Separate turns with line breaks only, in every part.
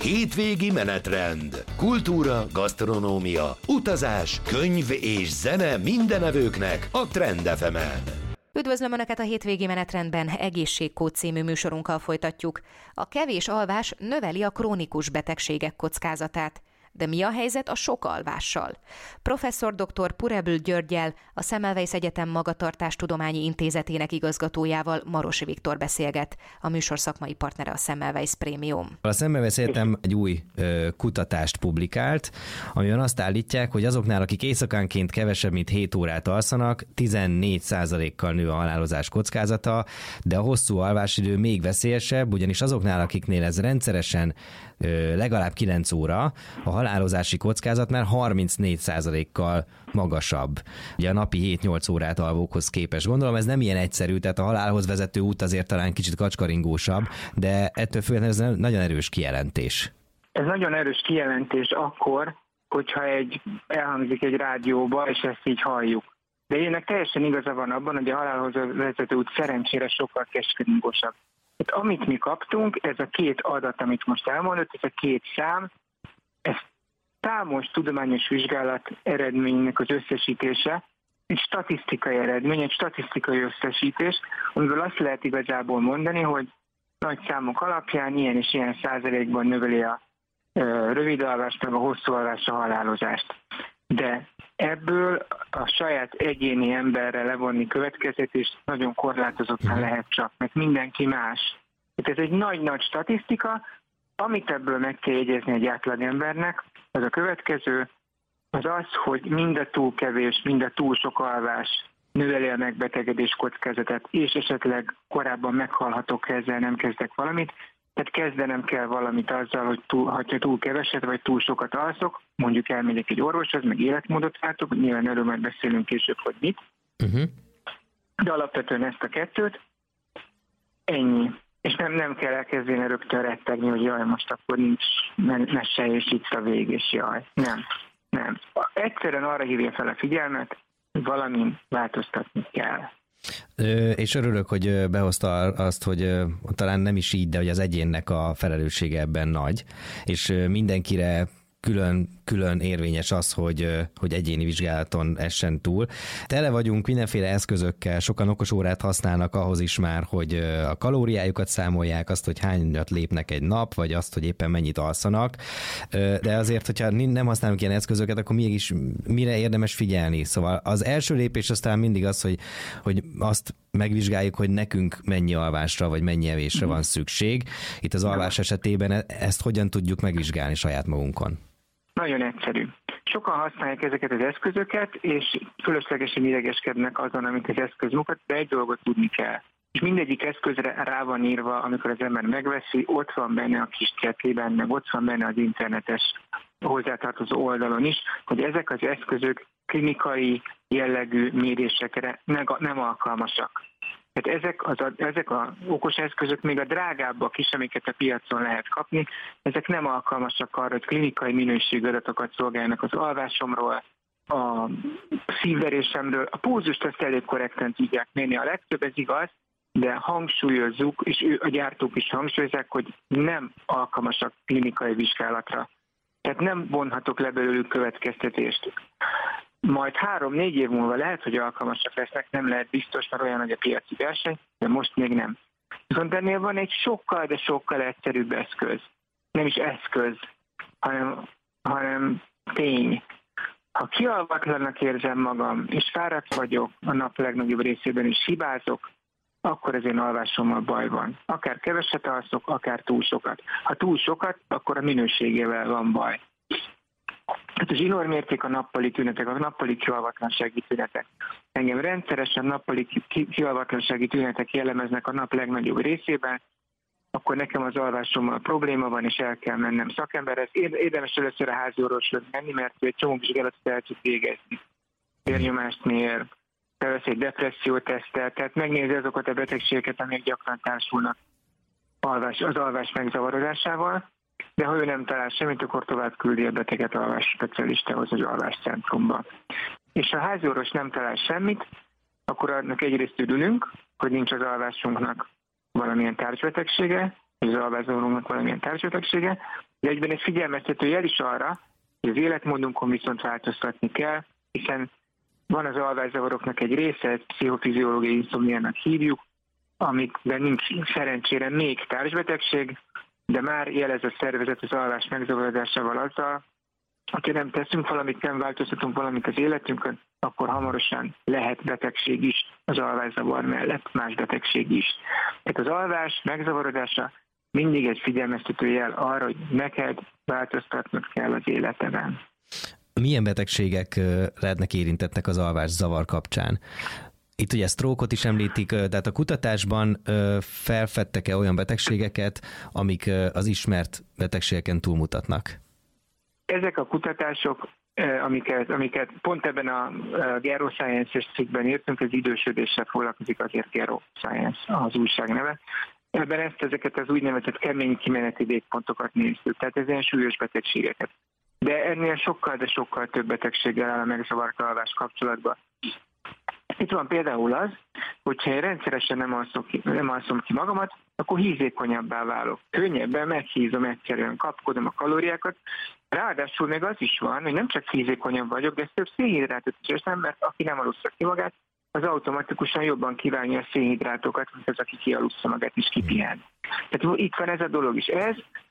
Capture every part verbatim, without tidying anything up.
Hétvégi menetrend. Kultúra, gasztronómia, utazás, könyv és zene mindenevőknek a Trend ef emen.
Üdvözlöm Önöket a Hétvégi menetrendben, Egészségkód című műsorunkkal folytatjuk. A kevés alvás növeli a krónikus betegségek kockázatát. De mi a helyzet a sok alvással? Professzor dr. Purebl Györggyel, a Semmelweis Egyetem Magatartástudományi Intézetének igazgatójával, Marosi Viktor beszélget, a műsor szakmai partnere a Semmelweis Prémium.
A Semmelweis Egyetem egy új ö, kutatást publikált, amiben azt állítják, hogy azoknál, akik éjszakánként kevesebb, mint hét órát alszanak, tizennégy százalékkal nő a halálozás kockázata, de a hosszú alvásidő még veszélyesebb, ugyanis azoknál, akiknél ez rendszeresen ö, legalább kilenc óra, a halálozási kockázat már harmincnégy százalékkal magasabb. Ugye a napi hét-nyolc órát alvókhoz képest. Gondolom ez nem ilyen egyszerű, tehát a halálhoz vezető út azért talán kicsit kacskaringósabb, de ettől függetlenül ez nagyon erős kijelentés.
Ez nagyon erős kijelentés akkor, hogyha egy, elhangzik egy rádióba, és ezt így halljuk. De ennek teljesen igaza van abban, hogy a halálhoz vezető út szerencsére sokkal kacskaringósabb. Hát amit mi kaptunk, ez a két adat, amit most elmondott, ez a két szám, ez számos tudományos vizsgálat eredménynek az összesítése, egy statisztikai eredmény, egy statisztikai összesítés, amiből azt lehet igazából mondani, hogy nagy számok alapján ilyen és ilyen százalékban növeli a rövid alvást, meg a hosszú alvást, a halálozást. De ebből a saját egyéni emberre levonni következtetést nagyon korlátozottan lehet csak, mert mindenki más. Tehát ez egy nagy-nagy statisztika, amit ebből meg kell jegyezni egy átlagembernek, az a következő, az az, hogy mind a túl kevés, mind a túl sok alvás növeli a megbetegedés kockázatát, és esetleg korábban meghalhatok, ha ezzel nem kezdek valamit. Tehát kezdenem kell valamit azzal, hogy túl, ha túl keveset vagy túl sokat alszok, mondjuk elmegyek egy orvoshoz, meg életmódot váltok, nyilván erről majd beszélünk később, hogy mit. Uh-huh. De alapvetően ezt a kettőt, ennyi. És nem, nem kell elkezdeni rögtön rettegni, hogy jaj, most akkor nincs mese, és itt a vég, és jaj. Nem, nem. Egyszerűen arra hívja fel a figyelmet, hogy valamin változtatni kell.
Ö, és örülök, hogy behozta azt, hogy ö, talán nem is így, de hogy az egyénnek a felelőssége ebben nagy, és ö, mindenkire külön, külön érvényes az, hogy, hogy egyéni vizsgálaton essen túl. Tele vagyunk mindenféle eszközökkel, sokan okos órát használnak ahhoz is már, hogy a kalóriájukat számolják, azt, hogy hányat lépnek egy nap, vagy azt, hogy éppen mennyit alszanak. De azért, hogyha nem használunk ilyen eszközöket, akkor mégis mire érdemes figyelni? Szóval az első lépés aztán mindig az, hogy, hogy azt megvizsgáljuk, hogy nekünk mennyi alvásra, vagy mennyi evésre van szükség. Itt az alvás esetében ezt hogyan tudjuk megvizsgálni saját magunkon?
Nagyon egyszerű. Sokan használják ezeket az eszközöket, és fölöslegesen idegeskednek azon, amit az eszköz mutat, de egy dolgot tudni kell. És mindegyik eszközre rá van írva, amikor az ember megveszi, ott van benne a kis csetlében, meg ott van benne az internetes hozzátartozó oldalon is, hogy ezek az eszközök klinikai jellegű mérésekre nem alkalmasak. Tehát ezek az, ezek az okos eszközök, még a drágábbak is, amiket a piacon lehet kapni, ezek nem alkalmasak arra, hogy klinikai minőségű adatokat szolgáljanak az alvásomról, a szívverésemről. A pulzust azt elég korrekten tudják mérni, a legtöbb, ez igaz, de hangsúlyozzuk, és ő, a gyártók is hangsúlyozzák, hogy nem alkalmasak klinikai vizsgálatra. Tehát nem vonhatok le belőlük következtetést. Majd három-négy év múlva lehet, hogy alkalmasak lesznek, nem lehet biztos, mert olyan nagy a piaci verseny, de most még nem. Viszont ennél van egy sokkal, de sokkal egyszerűbb eszköz. Nem is eszköz, hanem, hanem tény. Ha kialvatlannak érzem magam, és fáradt vagyok, a nap legnagyobb részében is hibázok, akkor az én alvásommal baj van. Akár keveset alszok, akár túl sokat. Ha túl sokat, akkor a minőségével van baj. Hát a zsinórmérték, a nappali tünetek, a nappali kialvatlansági tünetek. Engem rendszeresen nappali kialvatlansági tünetek jellemeznek a nap legnagyobb részében, akkor nekem az alvásommal probléma van, és el kell mennem szakemberhez. Érdemes először a házi orvoshoz menni, mert egy csomó vizsgálatot el tud végezni. Vérnyomást mér, felvesz egy depressziótesztet, tehát megnézi azokat a betegségeket, amik gyakran társulnak alvás, az alvás megzavarodásával. De ha ő nem talál semmit, akkor tovább küldi a beteget alvás specialistához, az alváscentrumba. És ha a háziorvos nem talál semmit, akkor annak egyrészt örülünk, hogy nincs az alvásunknak valamilyen társbetegsége, hogy az alvászavarunknak valamilyen társbetegsége, de egyben egy figyelmeztető jel is arra, hogy az életmódunkon viszont változtatni kell, hiszen van az alvászavaroknak egy része, ezt pszichofiziológiai inszomniának hívjuk, amikben nincs szerencsére még társbetegség, de már jelez a szervezet az alvás megzavarodásával azzal, hogyha nem teszünk valamit, nem változtatunk valamit az életünkön, akkor hamarosan lehet betegség is az alvászavar mellett, más betegség is. Tehát az alvás megzavarodása mindig egy figyelmeztető jel arra, hogy neked változtatnod kell az életeden.
Milyen betegségek lehetnek érintettek az alvászavar kapcsán? Itt ugye sztrókot is említik, tehát a kutatásban felfedtek-e olyan betegségeket, amik az ismert betegségeken túlmutatnak?
Ezek a kutatások, amiket, amiket pont ebben a Gero Science-es cikkben írtunk, az idősödéssel foglalkozik azért Gero Science, az újság neve. Ebben ezt ezeket az úgynevezett kemény kimeneti végpontokat néztük, tehát ez ilyen súlyos betegségeket. De ennél sokkal, de sokkal több betegséggel áll a megzavart alvás kapcsolatban. Itt van például az, hogyha én rendszeresen nem alszom ki, nem alszom ki magamat, akkor hízékonyabbá válok. Könnyebben meghízom egyszerűen, kapkodom a kalóriákat. Ráadásul még az is van, hogy nem csak hízékonyabb vagyok, de több szénhidrátot is érzem, mert aki nem alussza ki magát, az automatikusan jobban kívánja a szénhidrátokat, mint az, aki kialussza magát és kipihen. Tehát itt van ez a dolog is. Ez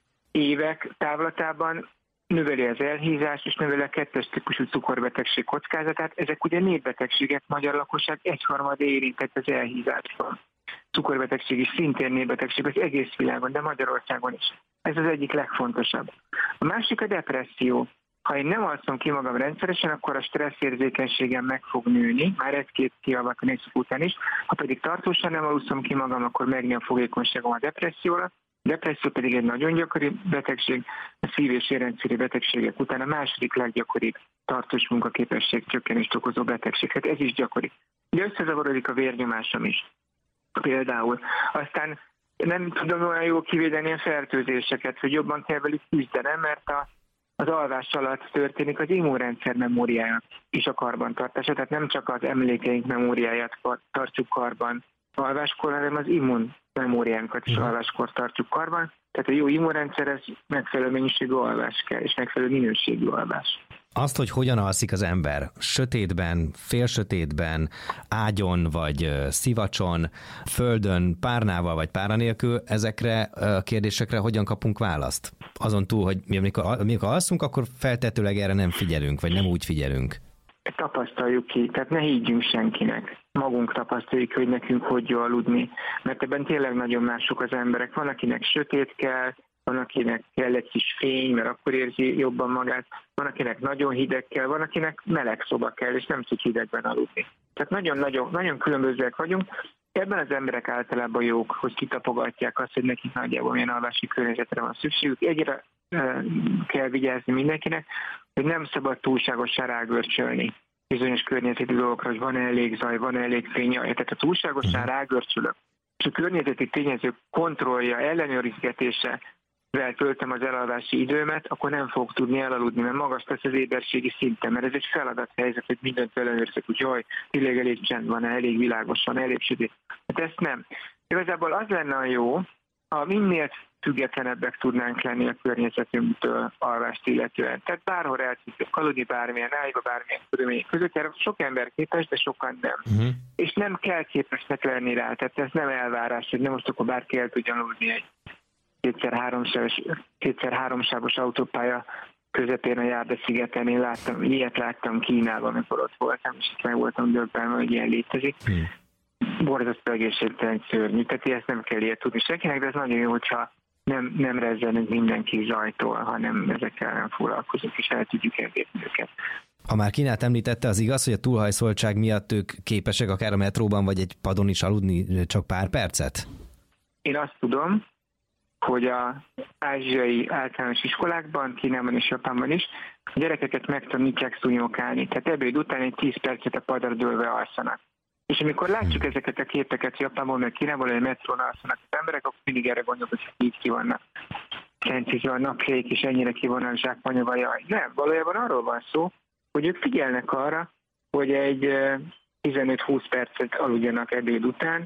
évek távlatában növeli az elhízást, és növeli a kettes típusú cukorbetegség kockázatát. Ezek ugye népbetegségek, magyar lakosság egyharmada érintett az elhízásban. Cukorbetegség is szintén népbetegség az egész világon, de Magyarországon is. Ez az egyik legfontosabb. A másik a depresszió. Ha én nem alszom ki magam rendszeresen, akkor a stresszérzékenységem meg fog nőni, már egy-két kialvatlanészik után is. Ha pedig tartósan nem alszom ki magam, akkor megnő a fogékonyságom a depresszióra. A depresszió pedig egy nagyon gyakori betegség, a szív- és érrendszeri betegségek után a második leggyakoribb tartós munkaképesség csökkenést okozó betegség. Hát ez is gyakori. De összezavarodik a vérnyomásom is. Például. Aztán nem tudom olyan jól kivédeni a fertőzéseket, hogy jobban kell velük küzdenem, mert a, az alvás alatt történik az immunrendszer memóriája és a karbantartása. Tehát nem csak az emlékeink memóriáját tartjuk karban alváskor, hanem az immun memóriánkat is alváskor tartjuk karban. Tehát a jó immunrendszerhez megfelelő mennyiségű alvás kell, és megfelelő minőségű alvás.
Azt, hogy hogyan alszik az ember, sötétben, félsötétben, ágyon vagy szivacson, földön, párnával vagy pára nélkül, ezekre a kérdésekre hogyan kapunk választ? Azon túl, hogy mi, amikor, amikor alszunk, akkor feltetőleg erre nem figyelünk, vagy nem úgy figyelünk.
Tapasztaljuk ki, tehát ne higgyünk senkinek. Magunk tapasztaljuk, hogy nekünk hogy jó aludni, mert ebben tényleg nagyon mások az emberek. Van, akinek sötét kell, van, akinek kell egy kis fény, mert akkor érzi jobban magát, van, akinek nagyon hideg kell, van, akinek meleg szoba kell, és nem tud hidegben aludni. Tehát nagyon-nagyon nagyon különbözőek vagyunk. Ebben az emberek általában jók, hogy kitapogatják azt, hogy nekik nagyjából milyen alvási környezetre van szükségük. Egyre e, kell vigyázni mindenkinek, hogy nem szabad túlságosan rágörcsölni bizonyos környezeti dolgokra, hogy van elég zaj, van elég fény. Tehát ha túlságosan rágörcsölök, és a környezeti tényezők kontrollja, ellenőrizgetése töltöm az elalvási időmet, akkor nem fogok tudni elaludni, mert magas lesz az éberségi szintem, mert ez egy feladathelyzet, hogy mindent ellenőrzök, hogy jaj, tényleg elég csend van, elég világos van, elég sötét. Hát ezt nem. Igazából az lenne a jó, ha minél függetlenebbek tudnánk lenni a környezetünktől alvást illetően. Tehát bárhol el tudjuk aludni, bármilyen ágyba, bármilyen körülmények között, erre sok ember képes, de sokan nem. Uh-huh. És nem kell képesnek lenni rá, tehát ez nem elvárás, hogy nem most akkor bárki el tudjon aludni egy kétszer-háromsávos, kétszer-háromsávos autópálya közepén a Járda-szigeten. Én láttam, ilyet láttam Kínában, amikor ott voltam, és itt meg voltam döbbenve, hogy ilyen létezik. Hmm. Borzasztó egészségtelen, szörnyű. Tehát ezt nem kell ilyet tudni senkinek, de ez nagyon jó, hogyha nem, nem rezzenünk mindenki zajtól, hanem ezekkel nem foglalkozunk, és el tudjuk elvétni őket.
Ha már Kínát említette, az igaz, hogy a túlhajszoltság miatt ők képesek akár a metróban vagy egy padon is aludni csak pár percet?
Én azt tudom, hogy az ázsiai általános iskolákban, Kínában és Japánban is a gyerekeket megtanítják szúnyogálni. Tehát ebéd után egy tíz percet a padra dőlve alszanak. És amikor látjuk ezeket a képeket Japánból, meg Kínából, hogy a metrón alszanak az emberek, akkor mindig erre gondolok, hogy így ki vannak centizve a napjék, és ennyire ki vannak zsákmányolva. Jaj, nem, valójában arról van szó, hogy ők figyelnek arra, hogy egy tizenöt-húsz percet aludjanak ebéd után,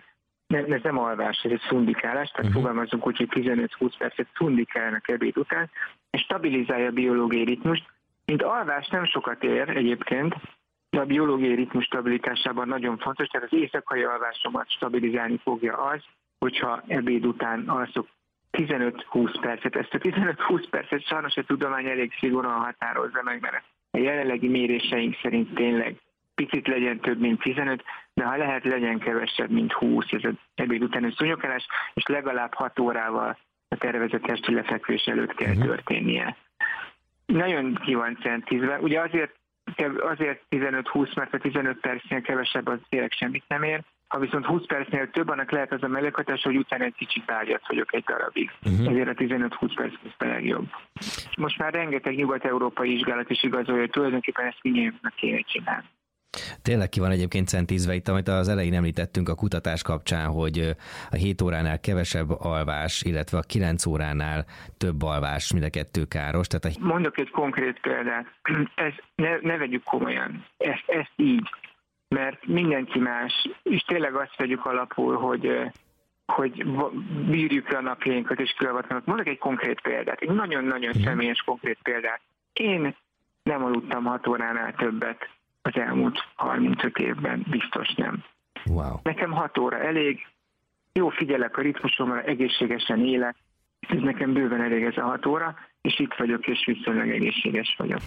nem, ez nem alvás, ez egy szundikálás, tehát uh-huh. fogalmazunk úgy, hogy tizenöt-húsz percet szundikálnak ebéd után, és stabilizálja a biológiai ritmust. Mint alvás nem sokat ér egyébként, de a biológiai ritmus stabilitásában nagyon fontos, tehát az éjszakai alvásomat stabilizálni fogja az, hogyha ebéd után alszok tizenöt-húsz percet. Ezt a tizenöt-húsz percet sajnos a tudomány elég szigorúan határozza meg, mert a jelenlegi méréseink szerint tényleg picit legyen több, mint tizenöt, de ha lehet, legyen kevesebb, mint húsz, ez az ebéd utáni szúnyogálás, és legalább hat órával a tervezett testi lefekvés előtt kell uh-huh. történnie. Nagyon ki van centízve. Ugye azért, azért tizenöt-húsz, mert a tizenöt percnél kevesebb az tényleg semmit nem ér. Ha viszont húsz percnél több, annak lehet az a mellékhatás, hogy utána egy kicsit ágyat vagyok egy darabig. Uh-huh. Ezért a tizenöt-húsz perc a legjobb. Most már rengeteg nyugat-európai vizsgálat is igazolja, hogy tulajdonképpen ezt mindjárt kéne csinálni.
Tényleg ki van egyébként centízve itt, amit az elején említettünk a kutatás kapcsán, hogy a hét óránál kevesebb alvás, illetve a kilenc óránál több alvás, mind a kettő káros. Tehát a...
Mondok egy konkrét példát. Ez, ne, ne vegyük komolyan. Ezt, ezt így. Mert mindenki más, és tényleg azt vegyük alapul, hogy, hogy bírjuk le a napjainkat és kialvatlanak. Mondok egy konkrét példát, egy nagyon-nagyon hmm. személyes konkrét példát. Én nem aludtam hat óránál többet az elmúlt harmincöt évben, biztos nem.
Wow.
Nekem hat óra elég, jó figyelek a ritmusomra, egészségesen élek, ez nekem bőven elég ez a hat óra, és itt vagyok, és viszonylag egészséges vagyok.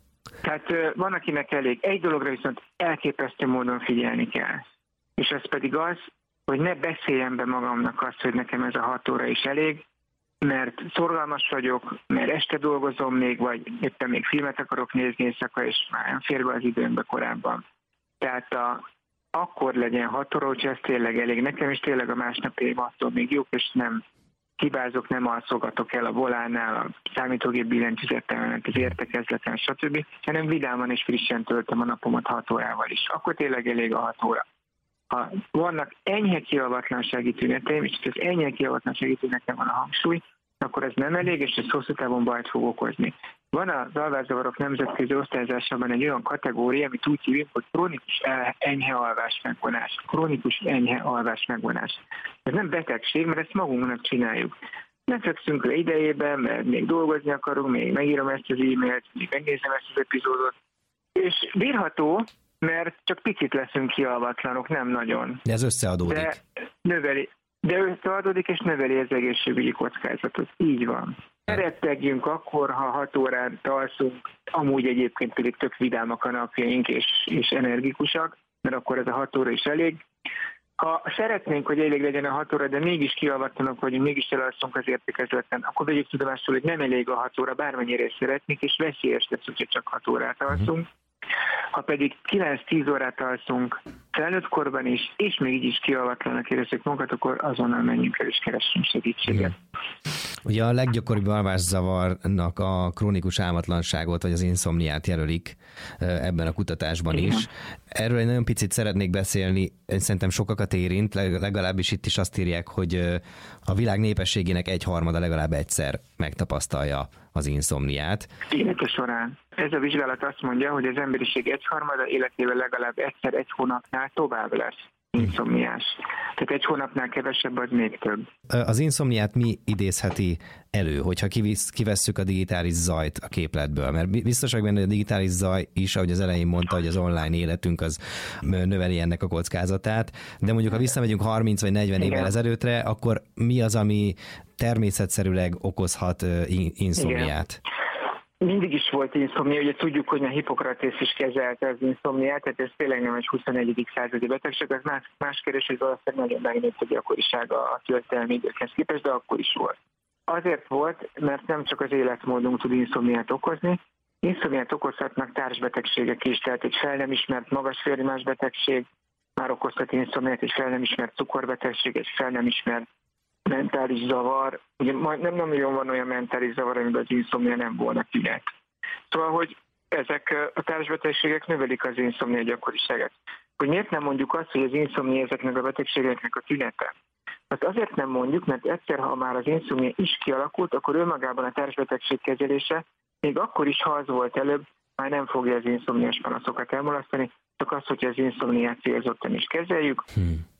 Tehát van, akinek elég. Egy dologra viszont elképesztő módon figyelni kell. És ez pedig az, hogy ne beszéljem be magamnak azt, hogy nekem ez a hat óra is elég, mert szorgalmas vagyok, mert este dolgozom még, vagy éppen még filmet akarok nézni éjszaka, és már nem fér be az időmbe korábban. Tehát a, akkor legyen hat óra, hogyha ez tényleg elég. Nekem is tényleg a másnapjaim attól még jók, és nem hibázok, nem alszogatok el a volánál, a számítógép billentyűzettel, az értekezleten, stb., hanem vidáman és frissen töltöm a napomat hat órával is. Akkor tényleg elég a hat óra. Ha vannak enyhe kialvatlansági tüneteim, és az enyhe kialvatlansági tünetem van a hangsúly, akkor ez nem elég, és ez hosszú távon bajt fog okozni. Van az alvászavarok nemzetközi osztályozásában egy olyan kategória, amit úgy hívjuk, hogy krónikus enyhe alvás megvonás. Krónikus enyhe alvás megvonás. Ez nem betegség, mert ezt magunknak csináljuk. Nem fekszünk le idejében, mert még dolgozni akarunk, még megírom ezt az e-mailt, még megnézem ezt az epizódot. És bírható, mert csak picit leszünk kialvatlanok, nem nagyon.
De ez összeadódik.
De növeli, de összeadódik és növeli az egészségügyi kockázatot. Így van. Rettegjünk akkor, ha hat órát alszunk, amúgy egyébként pedig tök vidámak a napjaink és, és energikusak, mert akkor ez a hat óra is elég. Ha szeretnénk, hogy elég legyen a hat óra, de mégis kialvatlanok vagyunk, mégis elalszunk az értekezleten, akkor vegyük tudomásul, hogy nem elég a hat óra, bármennyire is szeretnék, és veszélyes lesz, hogyha csak hat órát alszunk. Ha pedig kilenc-tíz órát alszunk felnőtt korban is, és még így is kialvatlanak érezzük magunkat, akkor azonnal menjünk el és keressünk segítséget. Igen.
Ugye a leggyakoribb alvászavarnak a krónikus álmatlanságot, vagy az inszomniát jelölik ebben a kutatásban Igen. is. Erről egy nagyon picit szeretnék beszélni, szerintem sokakat érint, legalábbis itt is azt írják, hogy a világ népességének egyharmada legalább egyszer megtapasztalja az inszomniát. Élete
során. Ez a vizsgálat azt mondja, hogy az emberiség egyharmada életében legalább egyszer egy hónapnál tovább lesz inszomniás. Tehát egy hónapnál kevesebb, az még több.
Az inszomniát mi idézheti elő, hogyha kivisz, kivesszük a digitális zajt a képletből? Mert biztos vagyok benne, hogy a digitális zaj is, ahogy az elején mondta, hogy az online életünk az növeli ennek a kockázatát, de mondjuk ha visszamegyünk harminc vagy negyven Igen. évvel ezelőttre, akkor mi az, ami természetszerűleg okozhat inszomniát? Igen.
Mindig is volt inszomnia, ugye tudjuk, hogy a Hippokratész is kezelte az inszomniát, tehát ez tényleg nem egy huszonegyedik századi betegség, az más, más kérdés, hogy valószínűleg nagyon megnőtt a gyakorisága a történelmi időkhez képest, de akkor is volt. Azért volt, mert nem csak az életmódunk tud inszomniát okozni, inszomniát okozhatnak társbetegségek is, tehát egy fel nem ismert magas vérnyomás betegség már okozhat inszomniát, egy fel nem ismert cukorbetegség, egy fel nem ismert mentális zavar, ugye nem nagyon van olyan mentális zavar, amiben az inszomnia nem volna tünet. Szóval, hogy ezek a társbetegségek növelik az inszomnia gyakoriságát. Hogy miért nem mondjuk azt, hogy az inszomnia ezeknek a betegségeknek a tünete? Hát azért nem mondjuk, mert egyszer, ha már az inszomnia is kialakult, akkor önmagában a társbetegség kezelése, még akkor is, ha az volt előbb, már nem fogja az inszomniás panaszokat elmulasztani, csak az, hogy az inszomniát célzottan is kezeljük, hmm.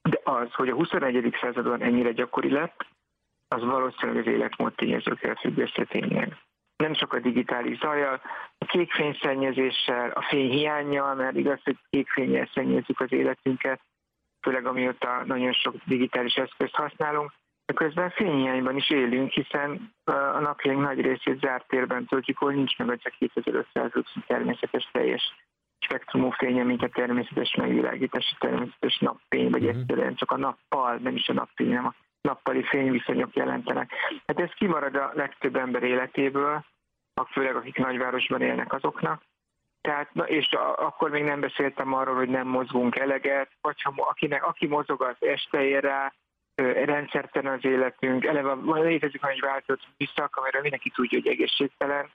De az, hogy a huszonegyedik században ennyire gyakori lett, az valószínűleg az életmód tényezőkkel függ össze tényleg. Nem csak a digitális zajjal, a kékfényszennyezéssel, a fényhiánnyal, mert igaz, hogy kékfénnyel szennyezzük az életünket, főleg amióta nagyon sok digitális eszközt használunk, de közben fényhiányban is élünk, hiszen a napjaink nagy részét zárt térben töltjük, ahol nincs meg a csak kétezer-ötszáz lux természetes teljes spektrumú fénye, mint a természetes megvilágítás, a természetes napfény, vagy mm-hmm. egyszerűen csak a nappal, nem is a napfény, hanem a nappali fényviszonyok jelentenek. Hát ez kimarad a legtöbb ember életéből, főleg akik nagyvárosban élnek azoknak. Tehát, na, és a, akkor még nem beszéltem arról, hogy nem mozgunk eleget, vagy ha akinek, aki mozog, az este ér rá, rendszertelen az életünk, eleve létezik egy változat visszakamera, mindenki tudja, hogy egészségtelen,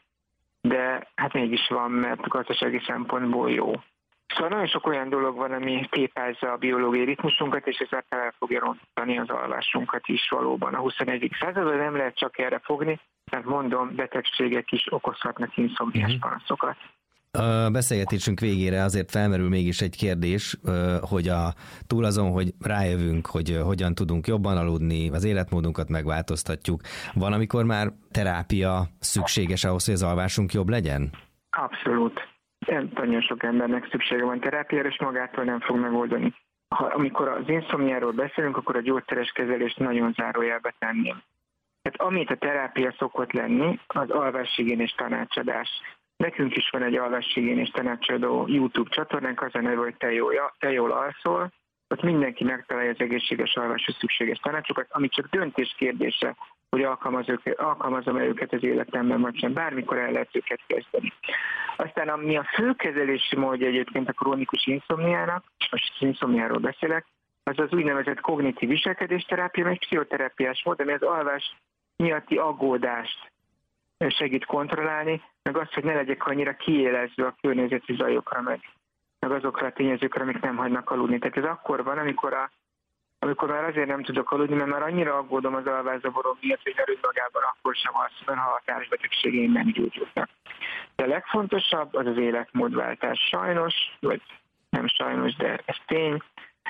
de hát mégis van, mert gazdasági szempontból jó. Szóval nagyon sok olyan dolog van, ami tépázza a biológiai ritmusunkat, és ezáltal el fogja rontani az alvásunkat is valóban. A huszonegyedik században nem lehet csak erre fogni, mert mondom, betegségek is okozhatnak inszomniás panaszokat.
A beszélgetésünk végére azért felmerül mégis egy kérdés, hogy a, túl azon, hogy rájövünk, hogy hogyan tudunk jobban aludni, az életmódunkat megváltoztatjuk, van, amikor már terápia szükséges ahhoz, hogy az alvásunk jobb legyen?
Abszolút. Nagyon sok embernek szüksége van terápiára, és magától nem fog megoldani. Ha, amikor az inszomniáról beszélünk, akkor a gyógyszeres kezelést nagyon zárójelbe tenném. Tehát amit a terápia szokott lenni, az alváshigiénés tanácsadás. Nekünk is van egy alváshigiénés tanácsadó YouTube csatornánk, az a neve, hogy Te jól, te jól alszol. Ott mindenki megtalálja az egészséges alváshoz szükséges tanácsokat, ami csak döntés kérdése, hogy alkalmazom-e őket az életemben, vagy sem. Bármikor el lehet őket kezdeni. Aztán ami a főkezelési módja egyébként a krónikus inszomniának, most az inszomniáról beszélek, az az úgynevezett kognitív viselkedésterápia, egy pszichoterápiás mód, ami az alvás miatti aggódást segít kontrollálni, meg azt, hogy ne legyek annyira kiélezve a környezeti zajokra, meg, meg azokra a tényezőkre, amik nem hagynak aludni. Tehát ez akkor van, amikor, a, amikor már azért nem tudok aludni, mert már annyira aggódom az alvászavarom miatt, hogy erőd magában akkor sem alszom, ha a társbetegségeim nem gyógyultak. De a legfontosabb az az életmódváltás. Sajnos, vagy nem sajnos, de ez tény,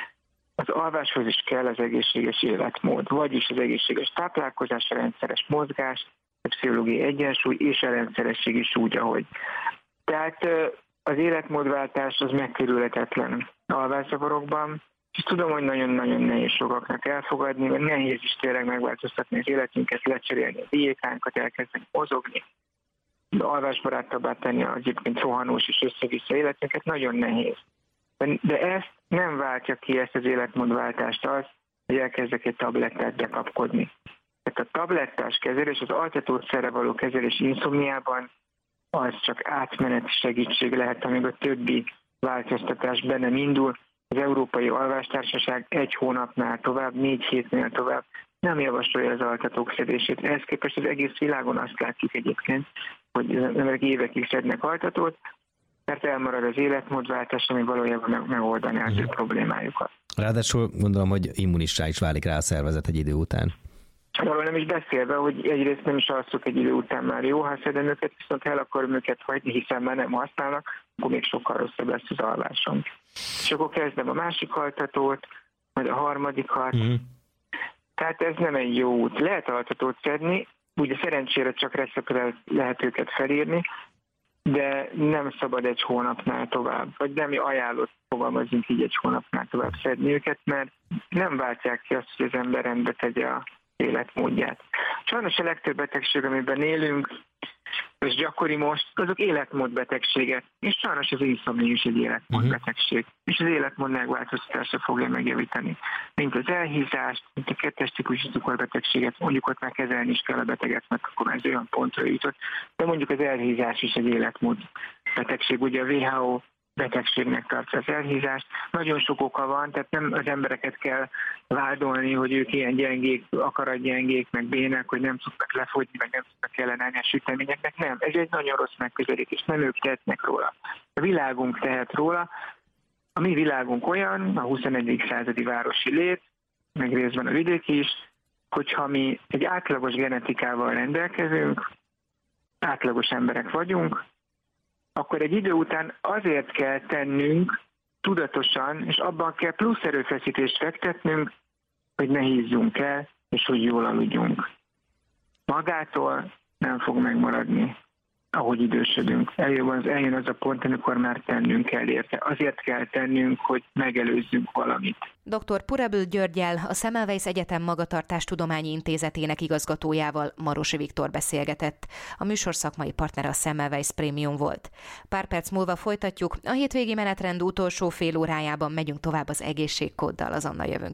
az alváshoz is kell az egészséges életmód, vagyis az egészséges táplálkozás, a rendszeres mozgás, a pszichológiai egyensúly és a rendszeresség is úgy, ahogy. Tehát az életmódváltás az megkerülhetetlen alvászavarokban, és tudom, hogy nagyon-nagyon nehéz sokaknak elfogadni, mert nehéz is tényleg megváltoztatni az életünket, lecserélni a diétánkat, elkezdeni mozogni, alvásbarátabbá tenni az egyébként rohanós és össze-vissza életünket, nagyon nehéz. De ezt nem váltja ki, ezt az életmódváltást az, hogy elkezdek egy tablettát bekapkodni. Tehát a tablettás kezelés, az altatószerre való kezelés inszomniában az csak átmeneti segítség lehet, amíg a többi változtatás be nem indul. Az Európai Alvástársaság egy hónapnál tovább, négy hétnél tovább nem javasolja az altatók szedését. Ehhez képest az egész világon azt látjuk egyébként, hogy az emberek évekig szednek altatót, mert elmarad az életmódváltás, ami valójában megoldani az ő problémájukat.
Ráadásul gondolom, hogy immunissá is válik rá a szervezet egy idő után.
Arról nem is beszélve, hogy egyrészt nem is alszok egy idő után már jó, ha szedem őket, viszont el akarom őket hagyni, hiszen már nem használnak, akkor még sokkal rosszabb lesz az alvásom. És akkor kezdem a másik altatót, majd a harmadikat. Mm. Tehát ez nem egy jó út. Lehet altatót szedni, ugye szerencsére csak receptre lehet őket felírni, de nem szabad egy hónapnál tovább, vagy nem ajánlott, fogalmazunk így, egy hónapnál tovább szedni őket, mert nem váltják ki azt, hogy az ember rendbe tegye a életmódját. Sajnos a legtöbb betegség, amiben élünk, és gyakori most, azok életmódbetegségek, és sajnos az inszomnia is egy életmódbetegség, uh-huh. és az életmód megváltoztatása fogja megjavítani. Mint az elhízást, mint a kettes típusú cukorbetegséget, mondjuk ott már kezelni is kell a beteget, mert akkor ez olyan pontra jutott, de mondjuk az elhízás is egy életmódbetegség, ugye a dupla vé há ó betegségnek tartja az elhízást. Nagyon sok oka van, tehát nem az embereket kell vádolni, hogy ők ilyen gyengék, akaratgyengék, meg bének, hogy nem tudnak lefogyni, meg nem tudnak ellenállni a süteményeknek. Nem, ez egy nagyon rossz megközelítés, nem ők tehetnek róla. A világunk tehet róla. A mi világunk olyan, a huszonegyedik századi városi lét, meg részben a vidéki is, hogyha mi egy átlagos genetikával rendelkezünk, átlagos emberek vagyunk, akkor egy idő után azért kell tennünk, tudatosan, és abban kell plusz erőfeszítést fektetnünk, hogy ne hízzunk el, és hogy jól aludjunk. Magától nem fog megmaradni, ahogy idősödünk. Eljön az, eljön az a pont, amikor már tennünk kell érte. Azért kell tennünk, hogy megelőzzünk valamit.
doktor Purabl Györggyel, a Semmelweis Egyetem Magatartástudományi Intézetének igazgatójával, Marosi Viktor beszélgetett. A műsor szakmai partnere a Semmelweis Premium volt. Pár perc múlva folytatjuk, a hétvégi menetrend utolsó fél órájában megyünk tovább az egészségkóddal, azonnal jövünk.